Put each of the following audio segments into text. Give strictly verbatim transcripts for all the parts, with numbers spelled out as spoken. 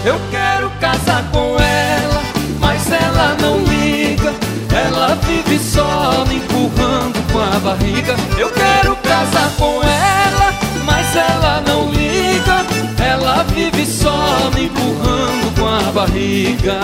Eu quero casar com ela, mas ela não liga. Ela vive só me empurrando com a barriga. Eu quero casar com ela, mas ela não liga. Ela vive só me empurrando com a barriga.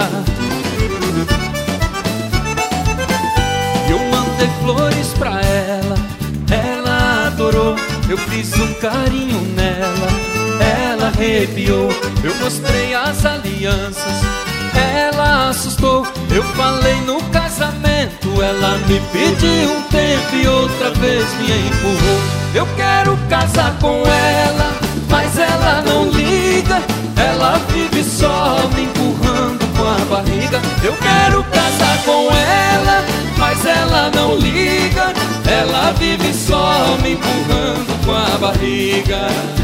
Eu mandei flores pra ela, ela adorou. Eu fiz um carinho nela, ela arrepiou. Eu mostrei as alianças, ela assustou. Eu falei no casamento, ela me pediu um tempo e outra vez me empurrou. Eu quero casar com ela, mas ela não liga. Ela vive só me empurrando com a barriga. Eu quero casar com ela, mas ela não liga. Ela vive só me empurrando com a barriga.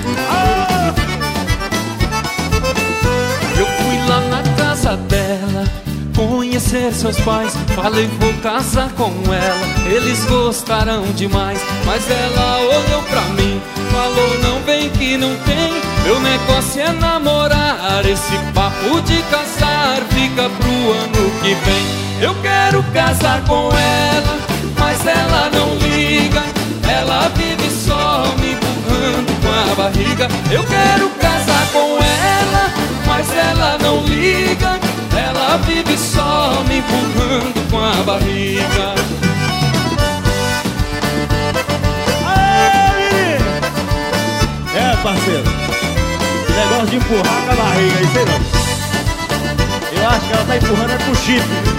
Eu fui lá na casa dela conhecer seus pais. Falei, vou casar com ela, eles gostarão demais. Mas ela olhou pra mim, falou, não vem que não tem. Meu negócio é namorar, esse papo de casar fica pro ano que vem. Eu quero casar com ela, mas ela não liga. Ela vive só me empurrando com a barriga. Eu quero casar com ela, mas ela não liga. Ela vive só me empurrando com a barriga. Aê, é, parceiro, negócio de empurrar com a barriga, isso aí não. Eu acho que ela tá empurrando é pro chifre.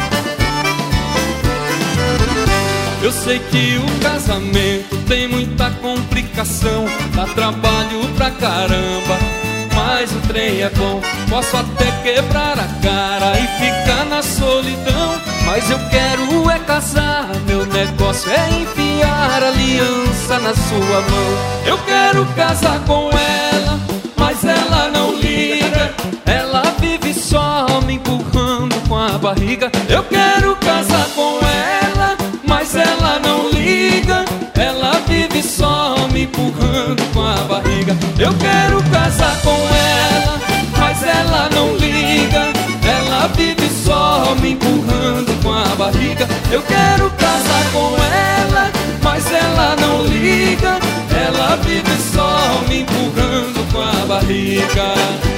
Eu sei que o casamento tem muita complicação, dá trabalho pra caramba, mas o trem é bom. Posso até quebrar a cara e ficar na solidão, mas eu quero é casar, meu negócio é enfiar a aliança na sua mão. Eu quero casar com ela, mas ela não liga. Ela vive só me empurrando com a barriga. Eu quero casar com ela, mas ela não liga. Ela vive só me empurrando com a barriga. Eu quero casar com ela, mas ela não liga. Ela vive só me empurrando com a barriga. Eu quero casar com ela, mas ela não liga. Ela vive só me empurrando com a barriga.